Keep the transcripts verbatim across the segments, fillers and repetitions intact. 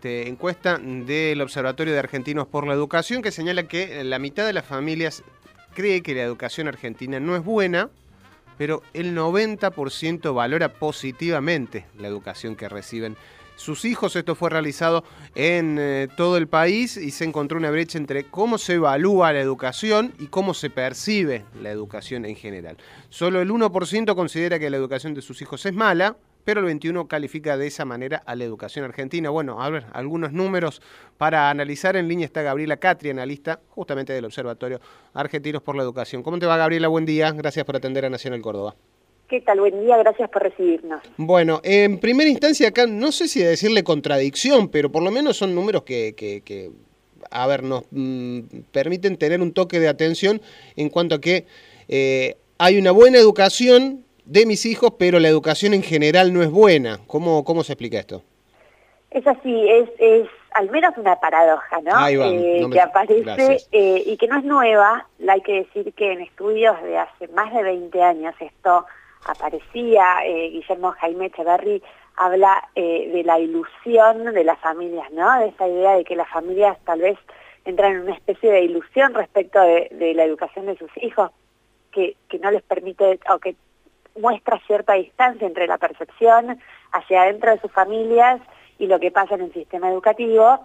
este, encuesta del Observatorio de Argentinos por la Educación, que señala que la mitad de las familias cree que la educación argentina no es buena, pero el noventa por ciento valora positivamente la educación que reciben sus hijos. Esto fue realizado en eh, todo el país y se encontró una brecha entre cómo se evalúa la educación y cómo se percibe la educación en general. Solo el uno por ciento considera que la educación de sus hijos es mala, pero el veintiuno por ciento califica de esa manera a la educación argentina. Bueno, a ver, algunos números para analizar. En línea está Gabriela Catri, analista justamente del Observatorio Argentinos por la Educación. ¿Cómo te va, Gabriela? Buen día. Gracias por atender a Nacional Córdoba. ¿Qué tal? Buen día, gracias por recibirnos. Bueno, en primera instancia acá, no sé si decirle contradicción, pero por lo menos son números que, que, que a ver, nos mm, permiten tener un toque de atención en cuanto a que eh, hay una buena educación de mis hijos, pero la educación en general no es buena. ¿Cómo, cómo se explica esto? Es así, es, es al menos una paradoja, ¿no? Ahí va, eh, no me... que aparece eh, y que no es nueva. Hay que decir que en estudios de hace más de veinte años esto aparecía. eh, Guillermo Jaime Echeverry habla eh, de la ilusión de las familias, ¿no? De esa idea de que las familias tal vez entran en una especie de ilusión respecto de, de la educación de sus hijos, que, que no les permite, o que muestra cierta distancia entre la percepción hacia adentro de sus familias y lo que pasa en el sistema educativo.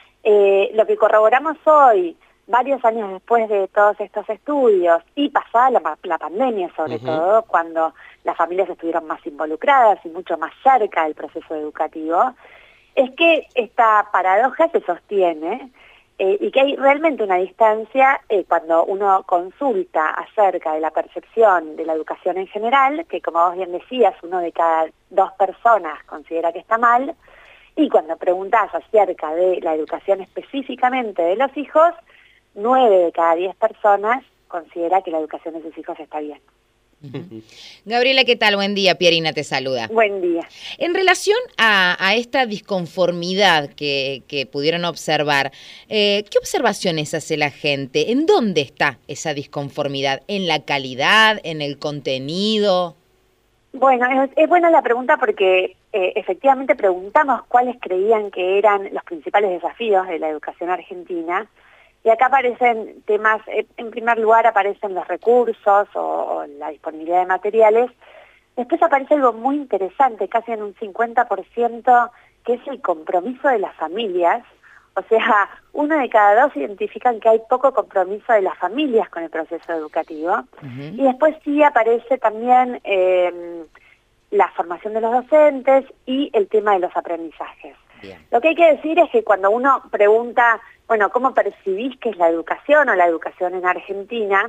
Eh, lo que corroboramos hoy, varios años después de todos estos estudios, y pasada la, la pandemia sobre uh-huh. todo, cuando las familias estuvieron más involucradas y mucho más cerca del proceso educativo, es que esta paradoja se sostiene eh, y que hay realmente una distancia eh, cuando uno consulta acerca de la percepción de la educación en general, que como vos bien decías, uno de cada dos personas considera que está mal, y cuando preguntás acerca de la educación específicamente de los hijos, nueve de cada diez personas considera que la educación de sus hijos está bien. Uh-huh. Gabriela, ¿qué tal? Buen día, Pierina te saluda. Buen día. En relación a, a esta disconformidad que, que pudieron observar, eh, ¿qué observaciones hace la gente? ¿En dónde está esa disconformidad? ¿En la calidad? ¿En el contenido? Bueno, es, es buena la pregunta porque eh, efectivamente preguntamos cuáles creían que eran los principales desafíos de la educación argentina. Y acá aparecen temas, en primer lugar aparecen los recursos o, o la disponibilidad de materiales. Después aparece algo muy interesante, casi en un cincuenta por ciento, que es el compromiso de las familias. O sea, uno de cada dos identifican que hay poco compromiso de las familias con el proceso educativo. Uh-huh. Y después sí aparece también eh, la formación de los docentes y el tema de los aprendizajes. Bien. Lo que hay que decir es que cuando uno pregunta, bueno, ¿cómo percibís que es la educación o la educación en Argentina?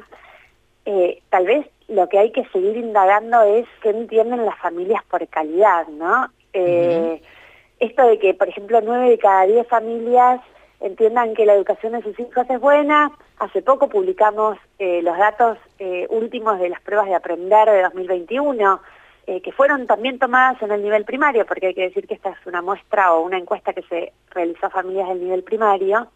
Eh, tal vez lo que hay que seguir indagando es qué entienden las familias por calidad, ¿no? Eh, uh-huh. Esto de que, por ejemplo, nueve de cada diez familias entiendan que la educación de sus hijos es buena. Hace poco publicamos eh, los datos eh, últimos de las pruebas de aprender de dos mil veintiuno, eh, que fueron también tomadas en el nivel primario, porque hay que decir que esta es una muestra o una encuesta que se realizó a familias del nivel primario.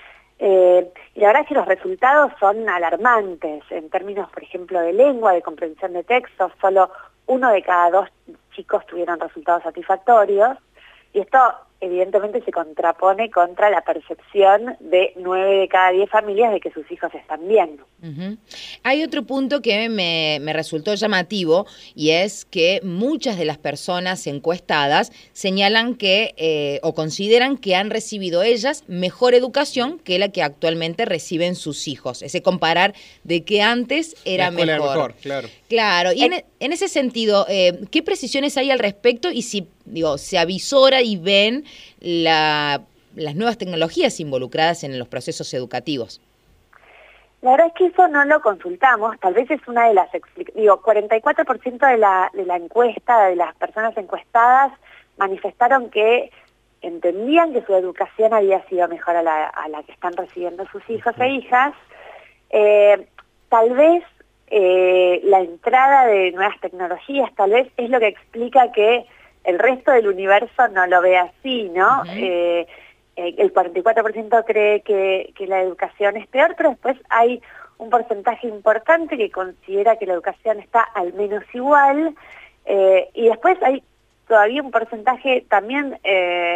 Eh, y la verdad es que los resultados son alarmantes en términos, por ejemplo, de lengua, de comprensión de textos. Solo uno de cada dos chicos tuvieron resultados satisfactorios, y esto evidentemente se contrapone contra la percepción de nueve de cada diez familias de que sus hijos están bien. Uh-huh. Hay otro punto que me, me resultó llamativo, y es que muchas de las personas encuestadas señalan que eh, o consideran que han recibido ellas mejor educación que la que actualmente reciben sus hijos. Ese comparar de que antes era mejor. Era mejor, claro. Claro, y en, en ese sentido, eh, ¿qué precisiones hay al respecto? Y si, digo, se avisora y ven la, las nuevas tecnologías involucradas en los procesos educativos. La verdad es que eso no lo consultamos, tal vez es una de las explicaciones. Digo, cuarenta y cuatro por ciento de la, de la encuesta, de las personas encuestadas, manifestaron que entendían que su educación había sido mejor a la, a la que están recibiendo sus hijos e hijas. Eh, tal vez eh, la entrada de nuevas tecnologías, tal vez es lo que explica que el resto del universo no lo ve así, ¿no? Uh-huh. eh, eh, el cuarenta y cuatro por ciento cree que, que la educación es peor, pero después hay un porcentaje importante que considera que la educación está al menos igual, eh, y después hay todavía un porcentaje también eh,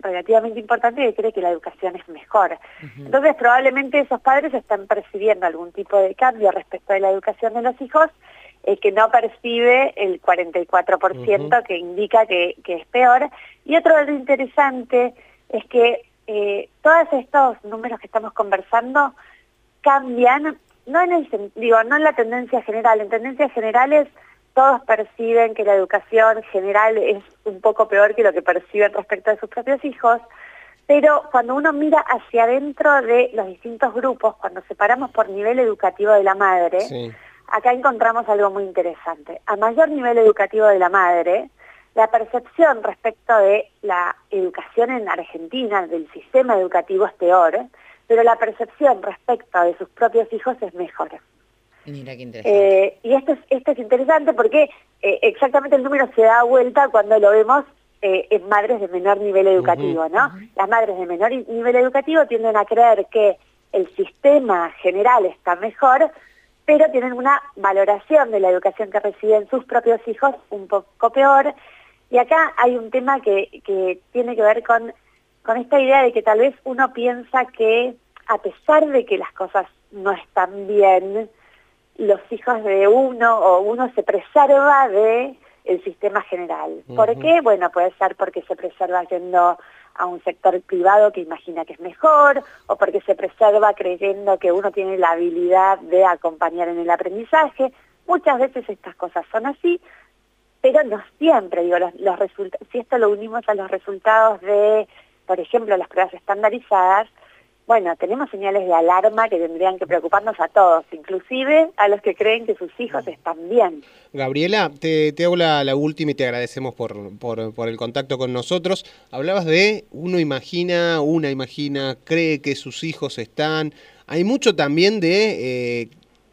relativamente importante que cree que la educación es mejor. Uh-huh. Entonces probablemente esos padres están percibiendo algún tipo de cambio respecto de la educación de los hijos eh, que no percibe el cuarenta y cuatro por ciento uh-huh. que indica que, que es peor. Y otro dato interesante es que eh, todos estos números que estamos conversando cambian, no en el digo, no en la tendencia general, en tendencias generales todos perciben que la educación general es un poco peor que lo que perciben respecto de sus propios hijos, pero cuando uno mira hacia adentro de los distintos grupos, cuando separamos por nivel educativo de la madre, sí. acá encontramos algo muy interesante. A mayor nivel educativo de la madre, la percepción respecto de la educación en Argentina, del sistema educativo es peor, pero la percepción respecto de sus propios hijos es mejor. Mira qué interesante. Eh, y esto es, esto es interesante porque eh, exactamente el número se da vuelta cuando lo vemos eh, en madres de menor nivel educativo, ¿no? Uh-huh. Las madres de menor nivel educativo tienden a creer que el sistema general está mejor, pero tienen una valoración de la educación que reciben sus propios hijos un poco peor. Y acá hay un tema que, que tiene que ver con, con esta idea de que tal vez uno piensa que a pesar de que las cosas no están bien, los hijos de uno o uno se preserva de el sistema general. ¿Por uh-huh. qué? Bueno, puede ser porque se preserva yendo a un sector privado que imagina que es mejor, o porque se preserva creyendo que uno tiene la habilidad de acompañar en el aprendizaje. Muchas veces estas cosas son así, pero no siempre. Digo, los, los result- si esto lo unimos a los resultados de, por ejemplo, las pruebas estandarizadas, bueno, tenemos señales de alarma que tendrían que preocuparnos a todos, inclusive a los que creen que sus hijos están bien. Gabriela, te, te hago la, la última y te agradecemos por, por, por el contacto con nosotros. Hablabas de uno imagina, una imagina, cree que sus hijos están. Hay mucho también de, eh,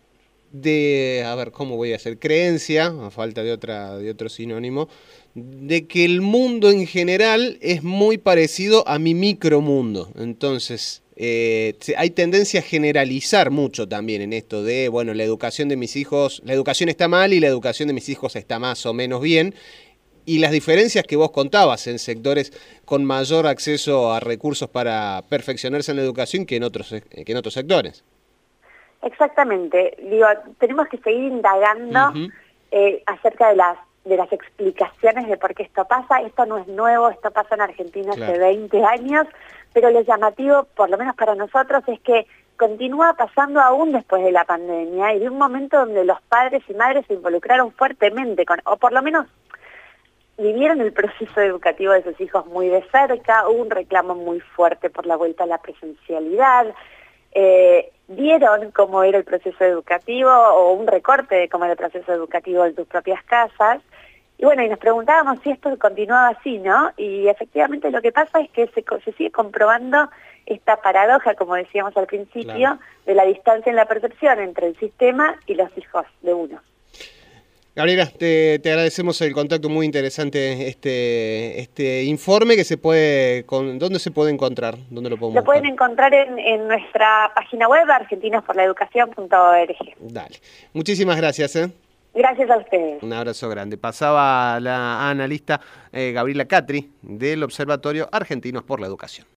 de a ver, ¿cómo voy a hacer? Creencia, a falta de, otra, de otro sinónimo, de que el mundo en general es muy parecido a mi micromundo. Entonces, eh, hay tendencia a generalizar mucho también en esto de, bueno, la educación de mis hijos, la educación está mal y la educación de mis hijos está más o menos bien. Y las diferencias que vos contabas en sectores con mayor acceso a recursos para perfeccionarse en la educación que en otros, que en otros sectores. Exactamente. Digo, tenemos que seguir indagando uh-huh. eh, acerca de las de las explicaciones de por qué esto pasa. Esto no es nuevo, esto pasa en Argentina claro. hace veinte años, pero lo llamativo, por lo menos para nosotros, es que continúa pasando aún después de la pandemia y de un momento donde los padres y madres se involucraron fuertemente, con, o por lo menos vivieron el proceso educativo de sus hijos muy de cerca, hubo un reclamo muy fuerte por la vuelta a la presencialidad, eh, vieron cómo era el proceso educativo o un recorte de cómo era el proceso educativo en tus propias casas. Y bueno, y nos preguntábamos si esto continuaba así, ¿no? Y efectivamente lo que pasa es que se, se sigue comprobando esta paradoja, como decíamos al principio, claro. de la distancia en la percepción entre el sistema y los hijos de uno. Gabriela, te, te agradecemos el contacto, muy interesante este este informe que se puede, con, ¿dónde se puede encontrar? ¿Dónde lo podemos Lo pueden buscar? encontrar en, en nuestra página web, argentinos por la educación punto org. Dale, muchísimas gracias, ¿eh? Gracias a ustedes. Un abrazo grande. Pasaba la analista eh, Gabriela Catri del Observatorio Argentinos por la Educación.